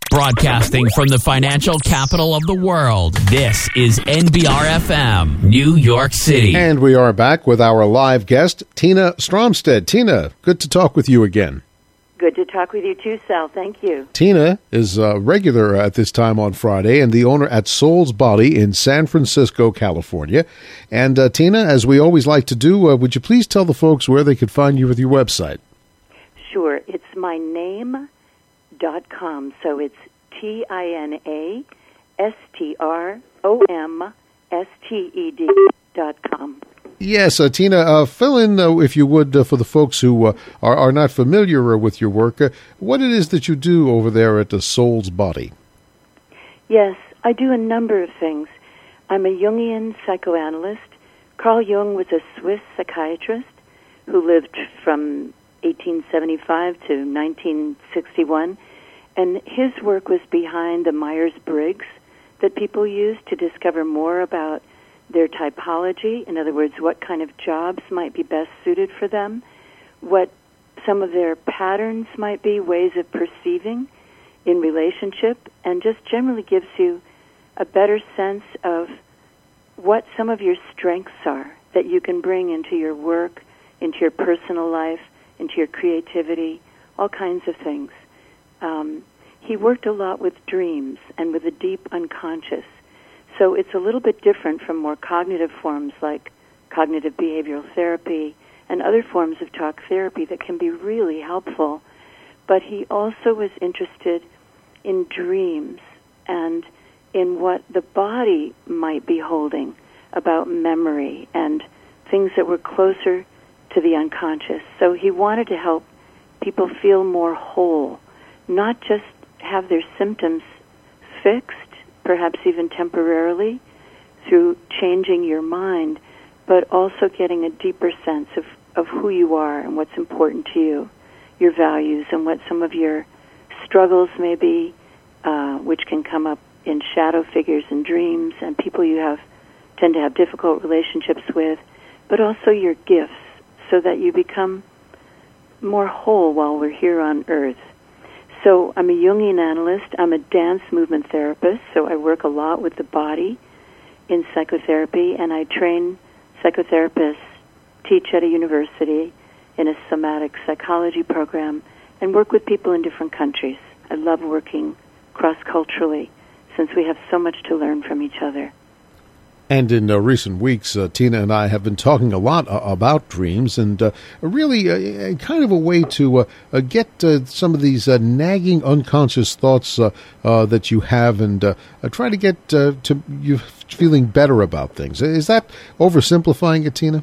Broadcasting from the financial capital of the world, this is NBR-FM, New York City. And we are back with our live guest, Tina Stromstead. Tina, good to talk with you again. Good to talk with you too, Sal. Thank you. Tina is a regular at this time on Friday and the owner at Soul's Body in San Francisco, California. And Tina, as we always like to do, would you please tell the folks where they could find you with your website? Sure. It's myname.com. So it's TinaStromsted.com. Yes, Tina, fill in, if you would, for the folks who are not familiar with your work, what it is that you do over there at the Soul's Body. Yes, I do a number of things. I'm a Jungian psychoanalyst. Carl Jung was a Swiss psychiatrist who lived from 1875 to 1961, and his work was behind the Myers-Briggs that people use to discover more about their typology, in other words, what kind of jobs might be best suited for them, what some of their patterns might be, ways of perceiving in relationship, and just generally gives you a better sense of what some of your strengths are that you can bring into your work, into your personal life, into your creativity, all kinds of things. He worked a lot with dreams and with the deep unconscious. So it's a little bit different from more cognitive forms like cognitive behavioral therapy and other forms of talk therapy that can be really helpful. But he also was interested in dreams and in what the body might be holding about memory and things that were closer to the unconscious. So he wanted to help people feel more whole, not just have their symptoms fixed, perhaps even temporarily, through changing your mind, but also getting a deeper sense of who you are and what's important to you, your values, and what some of your struggles may be, which can come up in shadow figures and dreams and people you tend to have difficult relationships with, but also your gifts, so that you become more whole while we're here on Earth. So I'm a Jungian analyst. I'm a dance movement therapist, so I work a lot with the body in psychotherapy, and I train psychotherapists, teach at a university in a somatic psychology program, and work with people in different countries. I love working cross-culturally since we have so much to learn from each other. And in recent weeks, Tina and I have been talking a lot about dreams, and really kind of a way to get some of these nagging unconscious thoughts that you have, and try to get to you feeling better about things. Is that oversimplifying it, Tina?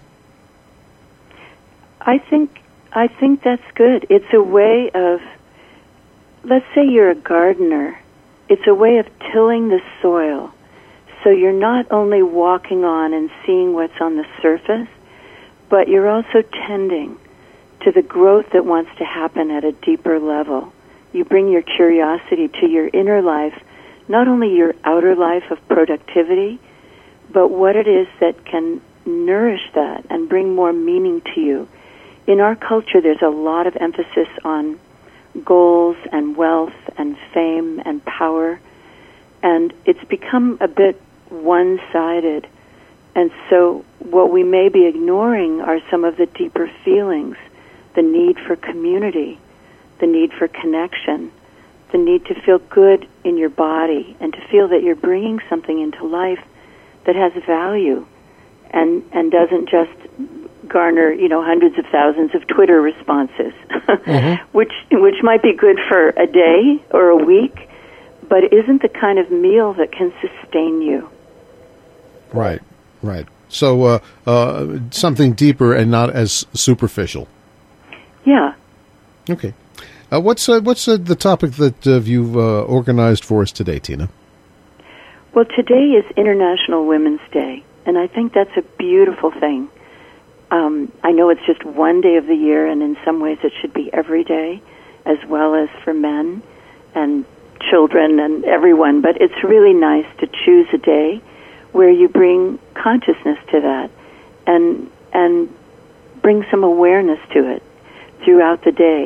I think that's good. It's a way of, let's say you're a gardener. It's a way of tilling the soil. So you're not only walking on and seeing what's on the surface, but you're also tending to the growth that wants to happen at a deeper level. You bring your curiosity to your inner life, not only your outer life of productivity, but what it is that can nourish that and bring more meaning to you. In our culture, there's a lot of emphasis on goals and wealth and fame and power, and it's become a bit one-sided. And so what we may be ignoring are some of the deeper feelings, the need for community, the need for connection, the need to feel good in your body and to feel that you're bringing something into life that has value and doesn't just garner, hundreds of thousands of Twitter responses, which might be good for a day or a week, but isn't the kind of meal that can sustain you. Right. So something deeper and not as superficial. Yeah. Okay. What's the topic that you've organized for us today, Tina? Well, today is International Women's Day, and I think that's a beautiful thing. I know it's just one day of the year, and in some ways it should be every day, as well as for men and children and everyone, but it's really nice to choose a day where you bring consciousness to that and bring some awareness to it throughout the day.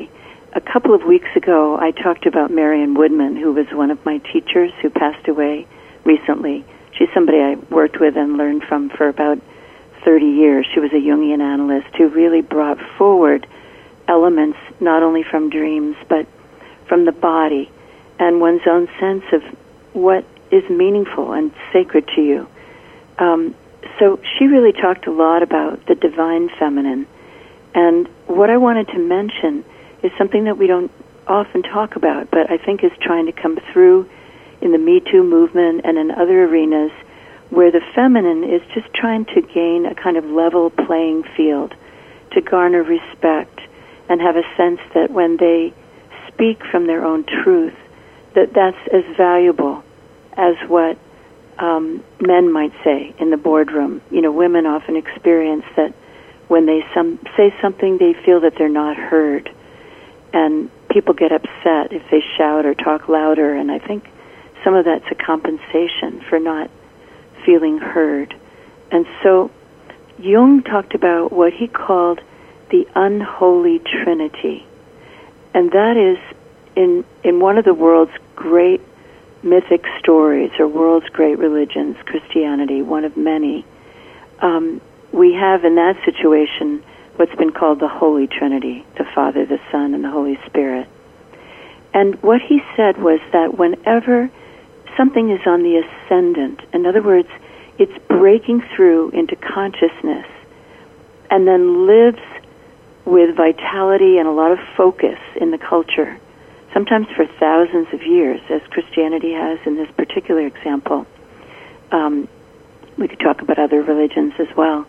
a couple of weeks ago, I talked about Marion Woodman, who was one of my teachers who passed away recently. She's somebody I worked with and learned from for about 30 years. She was a Jungian analyst who really brought forward elements not only from dreams, but from the body and one's own sense of what is meaningful and sacred to you. So she really talked a lot about the divine feminine. And what I wanted to mention is something that we don't often talk about, but I think is trying to come through in the Me Too movement and in other arenas, where the feminine is just trying to gain a kind of level playing field, to garner respect and have a sense that when they speak from their own truth, that that's as valuable as what men might say in the boardroom. You know, women often experience that when they say something, they feel that they're not heard. And people get upset if they shout or talk louder, and I think some of that's a compensation for not feeling heard. And so Jung talked about what he called the unholy trinity. And that is in one of the world's great mythic stories, or world's great religions, Christianity, one of many, we have in that situation what's been called the Holy Trinity, the Father, the Son, and the Holy Spirit. And what he said was that whenever something is on the ascendant, in other words, it's breaking through into consciousness and then lives with vitality and a lot of focus in the culture, sometimes for thousands of years, as Christianity has in this particular example. We could talk about other religions as well.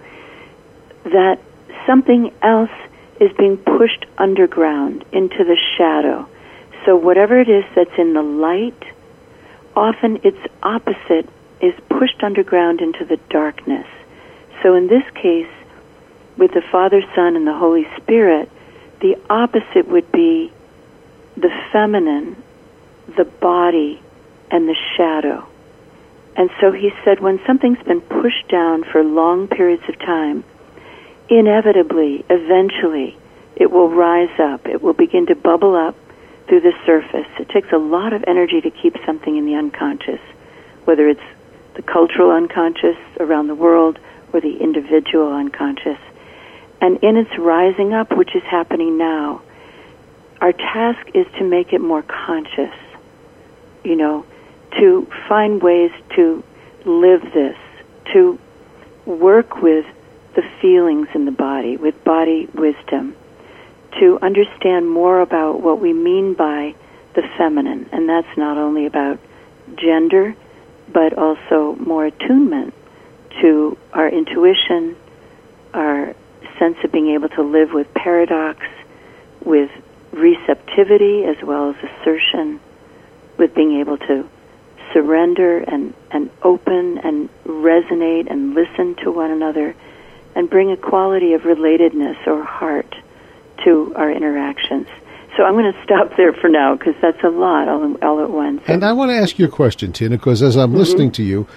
That something else is being pushed underground into the shadow. So whatever it is that's in the light, often its opposite is pushed underground into the darkness. So in this case, with the Father, Son, and the Holy Spirit, the opposite would be the feminine, the body, and the shadow. And so he said when something's been pushed down for long periods of time, inevitably, eventually, it will rise up. It will begin to bubble up through the surface. It takes a lot of energy to keep something in the unconscious, whether it's the cultural unconscious around the world or the individual unconscious. And in its rising up, which is happening now, our task is to make it more conscious, you know, to find ways to live this, to work with the feelings in the body, with body wisdom, to understand more about what we mean by the feminine. And that's not only about gender, but also more attunement to our intuition, our sense of being able to live with paradox, with receptivity as well as assertion, with being able to surrender and open and resonate and listen to one another and bring a quality of relatedness or heart to our interactions. So I'm going to stop there for now because that's a lot all at once. And I want to ask you a question, Tina, because as I'm listening to you,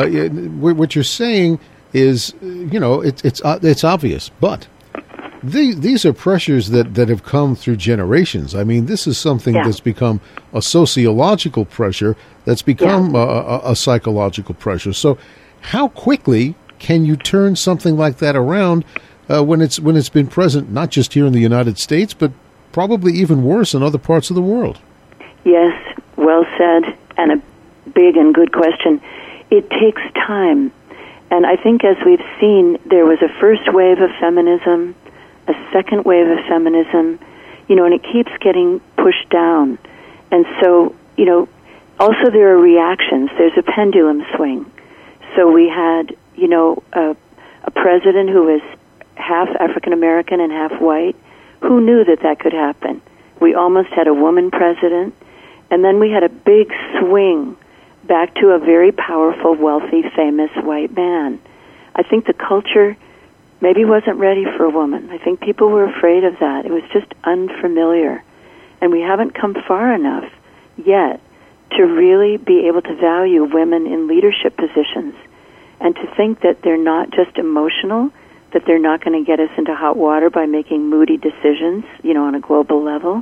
what you're saying is, you know, it's obvious, but these are pressures that have come through generations. I mean, this is something that's become a sociological pressure that's become a psychological pressure. So how quickly can you turn something like that around when it's been present not just here in the United States, but probably even worse in other parts of the world? Yes, well said, and a big and good question. It takes time. And I think as we've seen, there was a first wave of feminism, a second wave of feminism, you know, and it keeps getting pushed down. And so, you know, also there are reactions. There's a pendulum swing. So we had, you know, a president who was half African-American and half white. Who knew that could happen? We almost had a woman president. And then we had a big swing back to a very powerful, wealthy, famous white man. I think the culture maybe wasn't ready for a woman. I think people were afraid of that. It was just unfamiliar. And we haven't come far enough yet to really be able to value women in leadership positions and to think that they're not just emotional, that they're not going to get us into hot water by making moody decisions, you know, on a global level,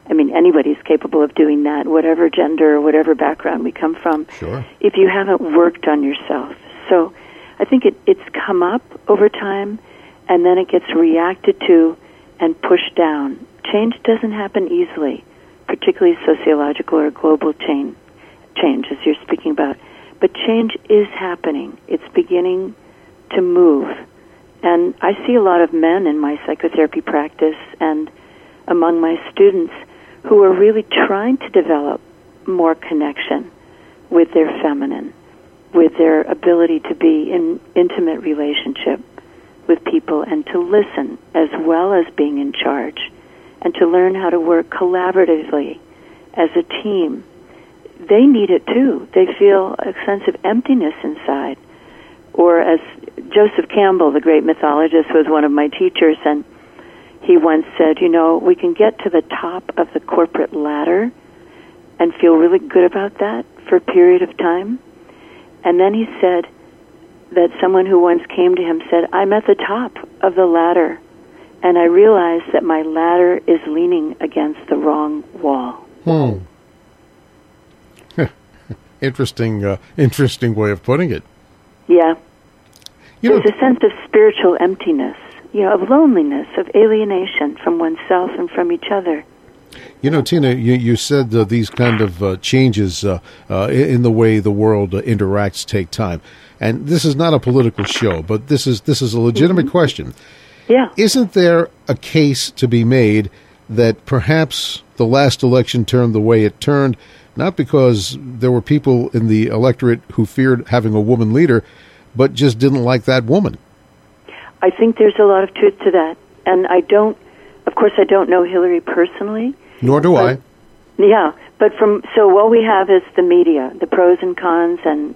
I mean, anybody's capable of doing that, whatever gender or whatever background we come from, Sure. if you haven't worked on yourself. So I think it's come up over time, and then it gets reacted to and pushed down. Change doesn't happen easily, particularly sociological or global change, as you're speaking about. But change is happening. It's beginning to move. And I see a lot of men in my psychotherapy practice and among my students who are really trying to develop more connection with their feminine, with their ability to be in intimate relationship with people and to listen as well as being in charge and to learn how to work collaboratively as a team. They need it too. They feel a sense of emptiness inside. Or as Joseph Campbell, the great mythologist, was one of my teachers, and he once said, we can get to the top of the corporate ladder and feel really good about that for a period of time. And then he said that someone who once came to him said, I'm at the top of the ladder, and I realize that my ladder is leaning against the wrong wall. Interesting way of putting it. Yeah. There's a sense of spiritual emptiness, of loneliness, of alienation from oneself and from each other. Tina, you said these kind of changes in the way the world interacts take time. And this is not a political show, but this is a legitimate question. Yeah. Isn't there a case to be made that perhaps the last election turned the way it turned, not because there were people in the electorate who feared having a woman leader, but just didn't like that woman? I think there's a lot of truth to that. And I don't know Hillary personally. Nor do I. Yeah, but so what we have is the media, the pros and cons, and,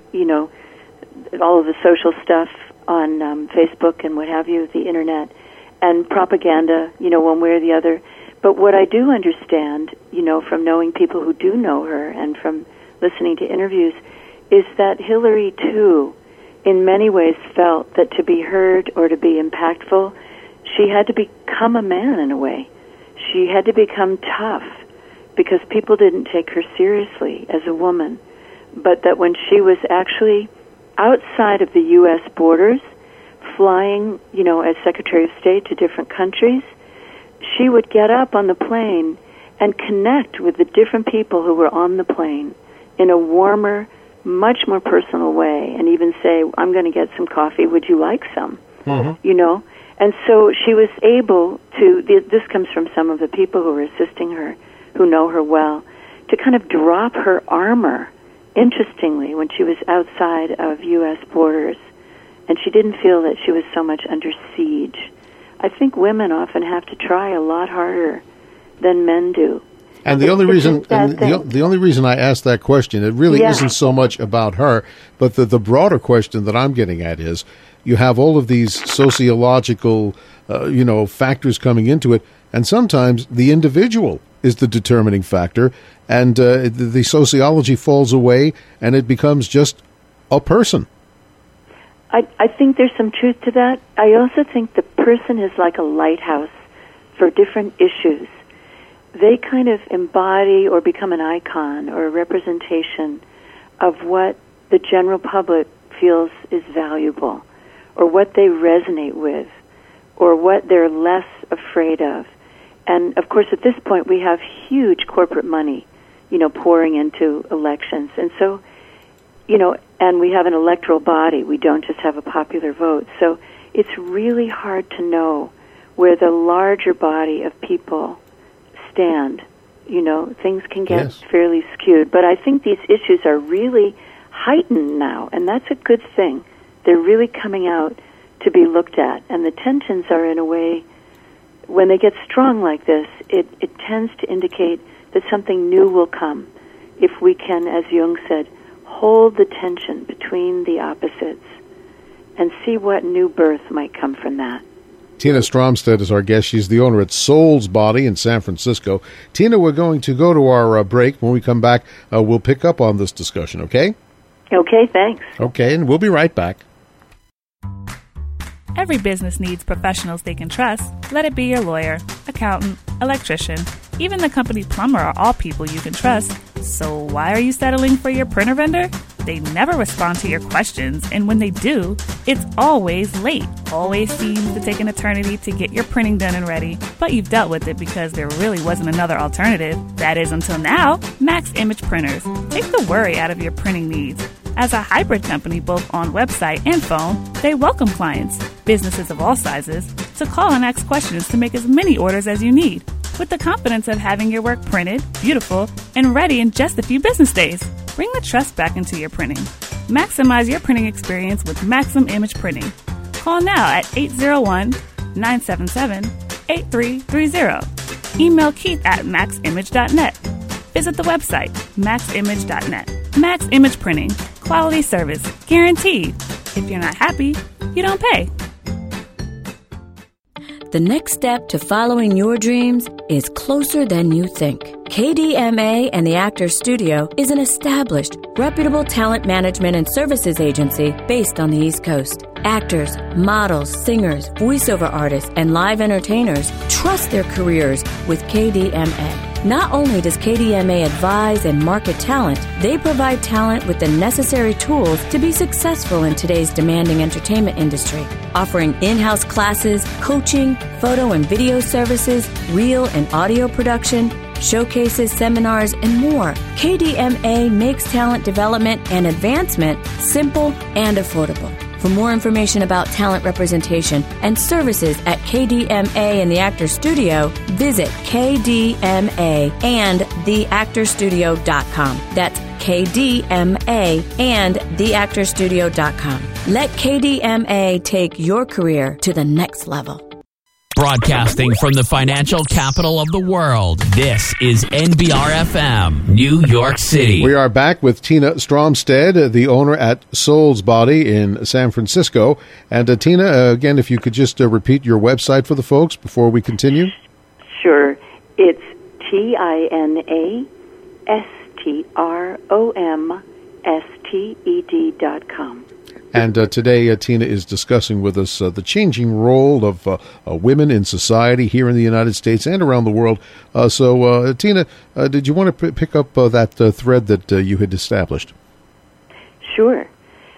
all of the social stuff on Facebook and what have you, the internet, and propaganda, one way or the other. But what I do understand, from knowing people who do know her and from listening to interviews, is that Hillary, too, in many ways felt that to be heard or to be impactful, she had to become a man in a way. She had to become tough because people didn't take her seriously as a woman. But that when she was actually outside of the U.S. borders, flying, as Secretary of State to different countries, she would get up on the plane and connect with the different people who were on the plane in a warmer, much more personal way, and even say, I'm going to get some coffee, would you like some? Mm-hmm. And so she was able to, this comes from some of the people who were assisting her, who know her well, to kind of drop her armor, interestingly, when she was outside of U.S. borders, and she didn't feel that she was so much under siege. I think women often have to try a lot harder than men do. And the only reason I asked that question, it really isn't so much about her, but the broader question that I'm getting at is, you have all of these sociological, factors coming into it, and sometimes the individual is the determining factor, and the sociology falls away, and it becomes just a person. I think there's some truth to that. I also think the person is like a lighthouse for different issues. They kind of embody or become an icon or a representation of what the general public feels is valuable, or what they resonate with, or what they're less afraid of. And, of course, at this point, we have huge corporate money, pouring into elections. And so, and we have an electoral body. We don't just have a popular vote. So it's really hard to know where the larger body of people stand. Things can get fairly skewed. But I think these issues are really heightened now, and that's a good thing. They're really coming out to be looked at. And the tensions are, in a way, when they get strong like this, it tends to indicate that something new will come. If we can, as Jung said, hold the tension between the opposites and see what new birth might come from that. Tina Stromstead is our guest. She's the owner at Soul's Body in San Francisco. Tina, we're going to go to our break. When we come back, we'll pick up on this discussion, okay? Okay, thanks. Okay, and we'll be right back. Every business needs professionals they can trust. Let it be your lawyer, accountant, electrician, Even the company plumber are all people you can trust. So why are you settling for your printer vendor? They never respond to your questions, and when they do, it's always late. Always seems to take an eternity to get your printing done and ready, but you've dealt with it because there really wasn't another alternative. That is until now. Max Image Printers. Take the worry out of your printing needs. As a hybrid company both on website and phone, they welcome clients, businesses of all sizes, to call and ask questions to make as many orders as you need, with the confidence of having your work printed, beautiful, and ready in just a few business days. Bring the trust back into your printing. Maximize your printing experience with Maxim Image Printing. Call now at 801-977-8330. Email Keith at maximage.net. Visit the website, maximage.net. Max Image Printing. Quality service. Guaranteed. If you're not happy, you don't pay. The next step to following your dreams is closer than you think. KDMA and the Actors Studio is an established, reputable talent management and services agency based on the East Coast. Actors, models, singers, voiceover artists, and live entertainers trust their careers with KDMA. Not only does KDMA advise and market talent, they provide talent with the necessary tools to be successful in today's demanding entertainment industry, offering in-house classes, coaching, photo and video services, reel and audio production, showcases, seminars, and more. KDMA makes talent development and advancement simple and affordable. For more information about talent representation and services at KDMA and the Actors Studio, visit KDMA-and-theactorstudio.com. That's KDMA-and-theactorstudio.com. Let KDMA take your career to the next level. Broadcasting from the financial capital of the world, this is NBR-FM, New York City. We are back with Tina Stromstead, the owner at Soul's Body in San Francisco. And Tina, again, if you could just repeat your website for the folks before we continue. Sure. It's TINASTROMSTED.com. And today, Tina is discussing with us the changing role of women in society here in the United States and around the world. So, Tina, did you want to pick up that thread that you had established? Sure.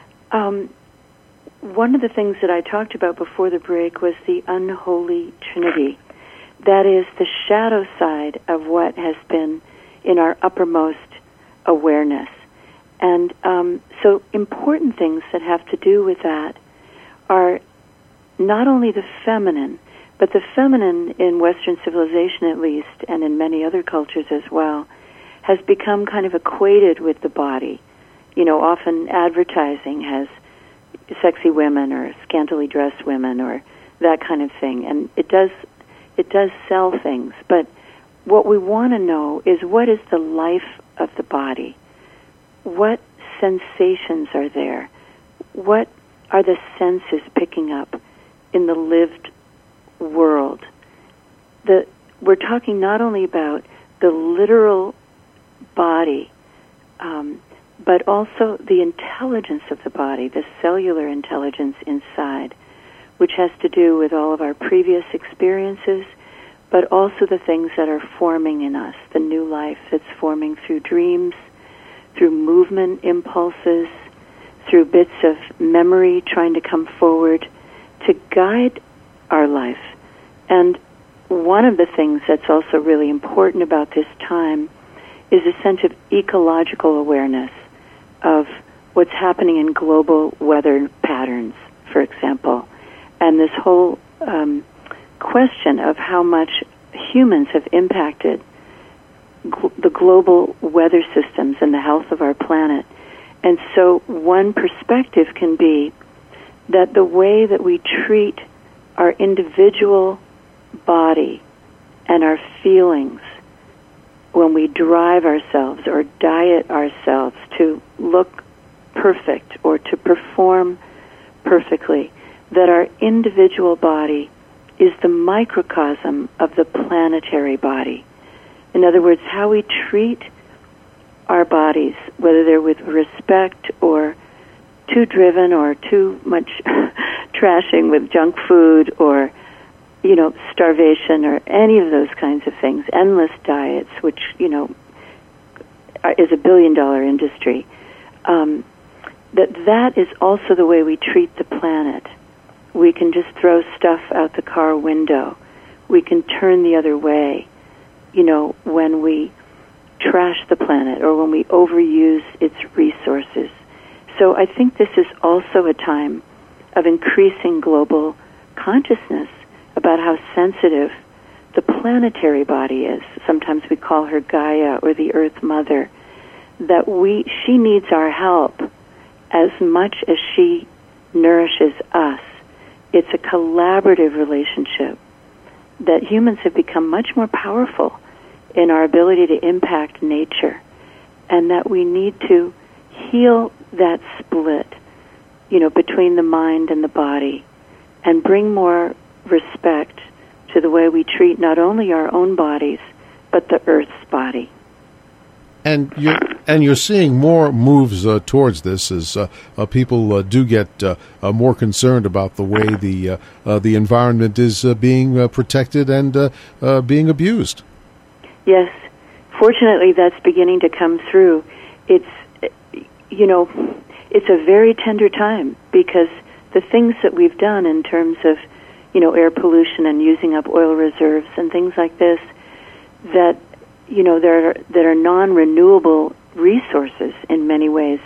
One of the things that I talked about before the break was the unholy trinity. That is the shadow side of what has been in our uppermost awareness. And so important things that have to do with that are not only the feminine, but the feminine in Western civilization at least, and in many other cultures as well, has become kind of equated with the body. You know, often advertising has sexy women or scantily dressed women or that kind of thing, and it does sell things. But what we want to know is, what is the life of the body? What sensations are there? What are the senses picking up in the lived world? We're talking not only about the literal body, but also the intelligence of the body, the cellular intelligence inside, which has to do with all of our previous experiences, but also the things that are forming in us, the new life that's forming through dreams, through movement impulses, through bits of memory trying to come forward to guide our life. And one of the things that's also really important about this time is a sense of ecological awareness of what's happening in global weather patterns, for example, and this whole question of how much humans have impacted the global weather systems and the health of our planet. And so one perspective can be that the way that we treat our individual body and our feelings when we drive ourselves or diet ourselves to look perfect or to perform perfectly, that our individual body is the microcosm of the planetary body. In other words, how we treat our bodies, whether they're with respect or too driven or too much trashing with junk food or starvation or any of those kinds of things, endless diets, which, is a billion-dollar industry, that is also the way we treat the planet. We can just throw stuff out the car window. We can turn the other way, when we trash the planet or when we overuse its resources. So I think this is also a time of increasing global consciousness about how sensitive the planetary body is. Sometimes we call her Gaia or the Earth Mother. That she needs our help as much as she nourishes us. It's a collaborative relationship that humans have become much more powerful in our ability to impact nature, and that we need to heal that split, between the mind and the body, and bring more respect to the way we treat not only our own bodies, but the Earth's body. And you're seeing more moves towards this as people do get more concerned about the way the environment is being protected and being abused. Yes, fortunately, that's beginning to come through. It's a very tender time because the things that we've done in terms of air pollution and using up oil reserves and things like this that are non-renewable resources in many ways,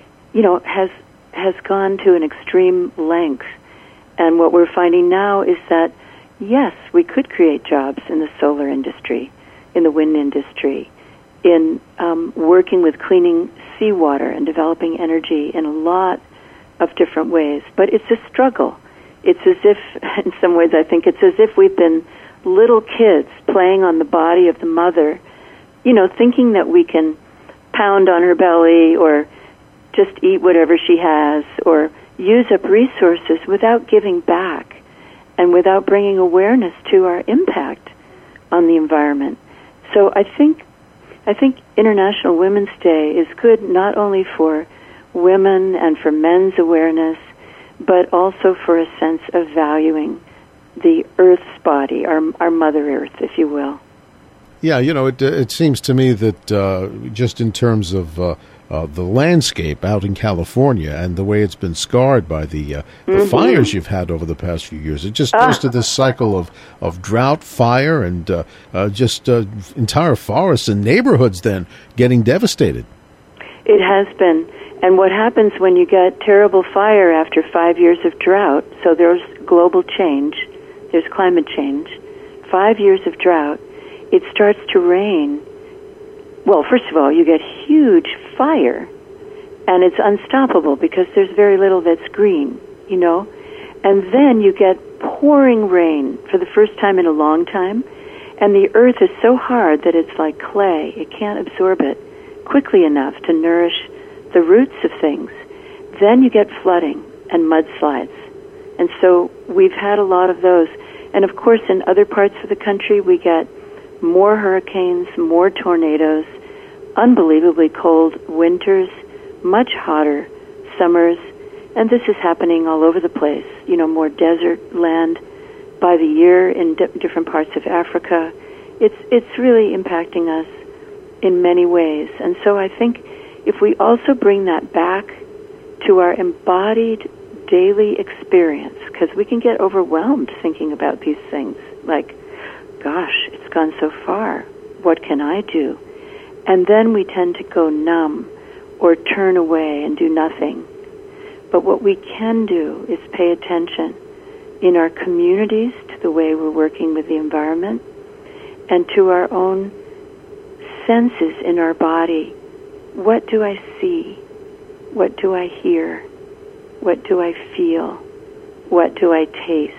has gone to an extreme length. And what we're finding now is that, yes, we could create jobs in the solar industry, in the wind industry, in working with cleaning seawater and developing energy in a lot of different ways. But it's a struggle. It's as if, in some ways, I think it's as if we've been little kids playing on the body of the mother, thinking that we can pound on her belly or just eat whatever she has or use up resources without giving back and without bringing awareness to our impact on the environment. So I think International Women's Day is good not only for women and for men's awareness, but also for a sense of valuing the Earth's body, our Mother Earth, if you will. Yeah, it seems to me that just in terms of the landscape out in California and the way it's been scarred by the fires you've had over the past few years, it just goes to this cycle of drought, fire, and just entire forests and neighborhoods then getting devastated. It has been. And what happens when you get terrible fire after 5 years of drought, so there's global change, there's climate change, 5 years of drought, it starts to rain. Well, first of all, you get huge fire, and it's unstoppable because there's very little that's green, And then you get pouring rain for the first time in a long time, and the earth is so hard that it's like clay. It can't absorb it quickly enough to nourish the roots of things. Then you get flooding and mudslides. And so we've had a lot of those. And of course, in other parts of the country, we get more hurricanes, more tornadoes, unbelievably cold winters, much hotter summers, and this is happening all over the place. More desert land by the year in different parts of Africa. It's really impacting us in many ways. And so I think if we also bring that back to our embodied daily experience, because we can get overwhelmed thinking about these things, like, gosh, it's gone so far. What can I do? And then we tend to go numb or turn away and do nothing. But what we can do is pay attention in our communities to the way we're working with the environment and to our own senses in our body. What do I see? What do I hear? What do I feel? What do I taste?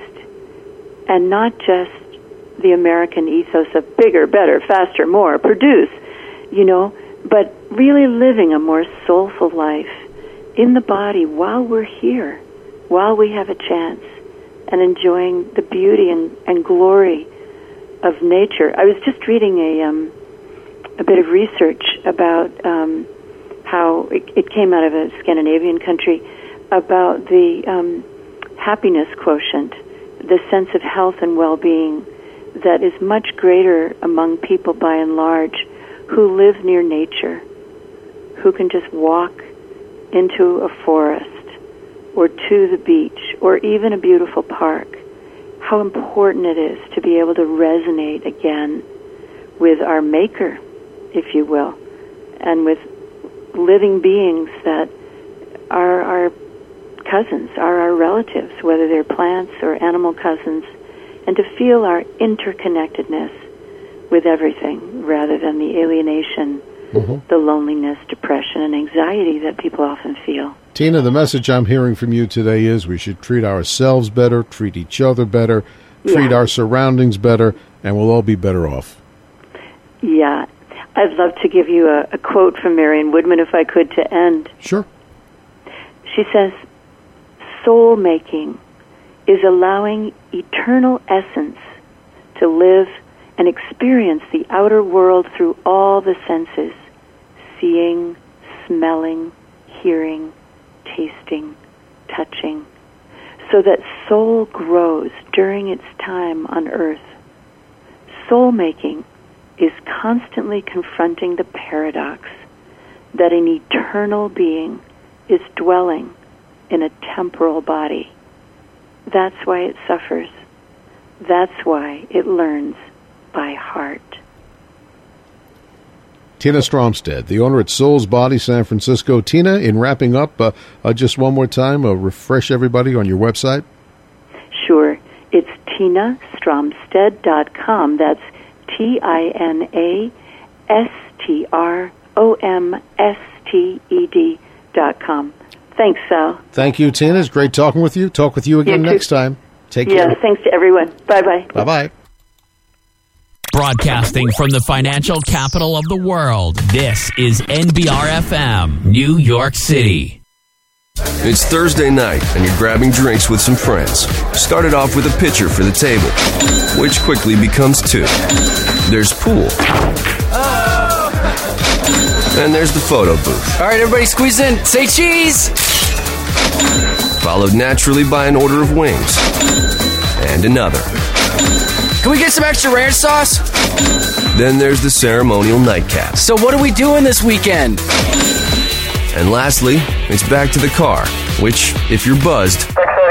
And not just the American ethos of bigger, better, faster, more, produce, but really living a more soulful life in the body while we're here, while we have a chance, and enjoying the beauty and glory of nature. I was just reading a bit of research about how it came out of a Scandinavian country about the happiness quotient the sense of health and well-being that is much greater among people by and large who live near nature, who can just walk into a forest or to the beach or even a beautiful park. How important it is to be able to resonate again with our maker, if you will, and with living beings that are our cousins, are our relatives, whether they're plants or animal cousins, and to feel our interconnectedness with everything rather than the alienation, the loneliness, depression, and anxiety that people often feel. Tina, the message I'm hearing from you today is we should treat ourselves better, treat each other better, treat our surroundings better, and we'll all be better off. Yeah. I'd love to give you a quote from Marion Woodman, if I could, to end. Sure. She says, "Soul making is allowing eternal essence to live and experience the outer world through all the senses, seeing, smelling, hearing, tasting, touching, so that soul grows during its time on earth. Soul making is constantly confronting the paradox that an eternal being is dwelling in a temporal body. That's why it suffers. That's why it learns by heart." Tina Stromstead, the owner at Soul's Body, San Francisco. Tina, in wrapping up, just one more time, refresh everybody on your website. Sure. It's tinastromstead.com. That's TinaStromsted.com. Thanks, Sal. Thank you, Tina. It's great talking with you. Talk with you again next time. Take care. Yes, thanks to everyone. Bye-bye. Bye-bye. Broadcasting from the financial capital of the world, this is NBR-FM, New York City. It's Thursday night, and you're grabbing drinks with some friends. Started off with a pitcher for the table, which quickly becomes two. There's pool. And there's the photo booth. All right, everybody squeeze in. Say cheese! Followed naturally by an order of wings. And another. Can we get some extra ranch sauce? Then there's the ceremonial nightcap. So what are we doing this weekend? And lastly, it's back to the car, which, if you're buzzed,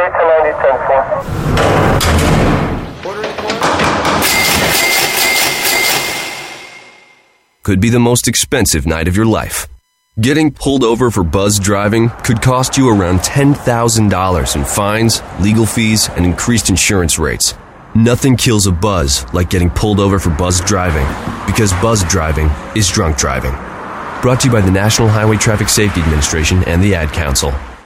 could be the most expensive night of your life. Getting pulled over for buzz driving could cost you around $10,000 in fines, legal fees, and increased insurance rates. Nothing kills a buzz like getting pulled over for buzz driving, because buzz driving is drunk driving. Brought to you by the National Highway Traffic Safety Administration and the Ad Council.